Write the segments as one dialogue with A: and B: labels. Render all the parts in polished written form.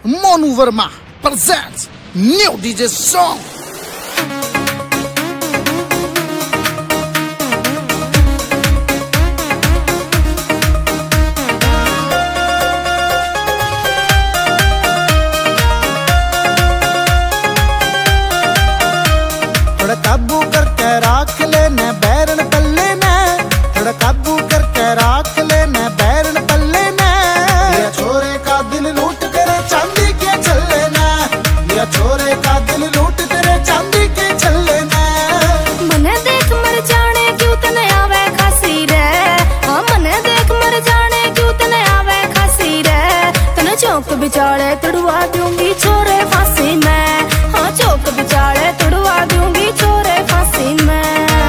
A: Monu Verma presents new DJ song.
B: थोड़ा काबू करके राख लेना बैरन पल्ले ने, थोड़ा काबू करके राख लेना बैरन पल्ले ने। मेरा छोरे का दिल लूट तेरे चांदी के छल्ले ने, मेरा छोरे का दिल लूट तेरे चांदी के छल्ले ने।
C: मने देख मर जाने क्यों तने आवे खासी रे, हाँ मने देख मर जाने क्यों तने आवे खासी रे। तने चौक बिचाले तुड़वा दूंगी छोरे फांसी में, हाँ चौक बिचाले तुड़वा दूंगी छोरे फांसी में।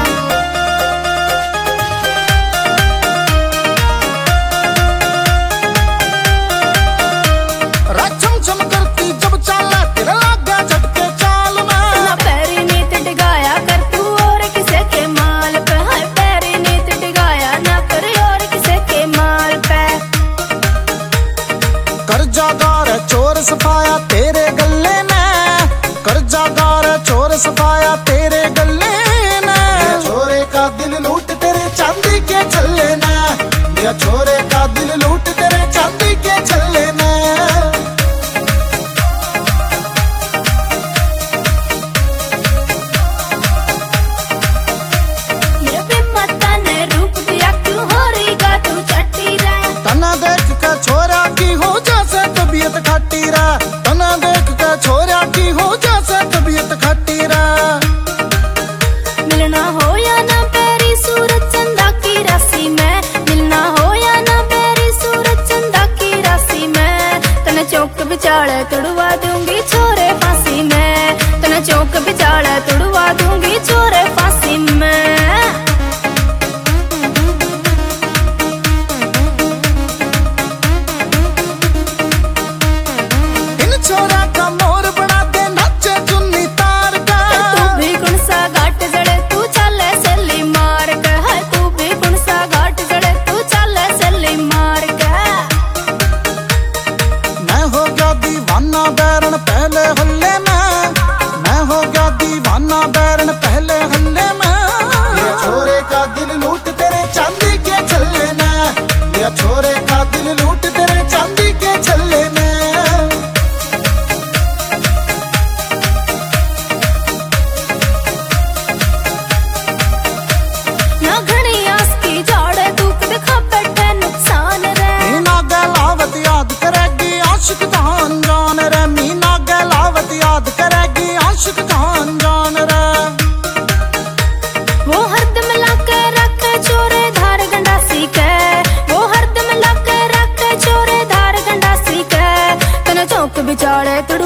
B: राचम चम करती जब चाला तेरा लागा झटके चाल में।
C: ना पैरी नीत डिगाया कर तू और किसे के माल पे, हाय पैरी नीत डिगाया ना कर और किसे के माल पे।
B: कर्जादार चोर सफाया तेरे गले में, कर्जादार चोर सफाया तेरे गले ने। मेरा छोरे का दिल लूट तेरे चांदी के छल्ले ने, मेरा छोरे का दिल लूट तेरे चांदी के छल्ले ने।
C: मेरे पे मता ने रूप दिया क्यों हो रही गा तू चट्टी रे।
B: तना देख के छोरा की हो जैसे तबीयत खट्टी रा, तना देख के छोरा की हो जैसे तबीयत खट्टी रा।
C: मिलना हो या ना पैरी सूरज चंदा की राशि में, मिलना हो या ना पैरी सूरज चंदा की राशि में। तने चौक बिचाले तुड़वा दूंगी छोरे फांसी में, तने चौक बिचाले तुड़वा दूंगी छोरे फांसी में।
B: इन छोरा का मोर बना दे नाचे चुन्नी तार का।
C: तू भी कौन सा घाट जड़े तू चले सली मार के, है तू भी कौन सा घाट जड़े तू चले सली मार के।
B: मैं हो गया दीवाना बैरन पहले हल्ले में, मैं हो गया दीवाना बैरन पहले हल्ले में। मेरा छोरे का दिल लूट तेरे चांदी के छल्ले ने, मेरा छोरे का दिल लूट तेरे चांदी के छल्ले ने।
C: ना घनी आस की जाड़े तू कद खा बैठे नुकसान रे।
B: मीना गलावत याद करेगी आशिक जान जान रे, मीना गलावत याद करेगी आशिक जान जान रे।
C: वो हरदम लाके रखे छोरे धार गंडासी के, वो हरदम लाके रखे छोरे धार गंडासी के। तने चौक बिचाले तुड़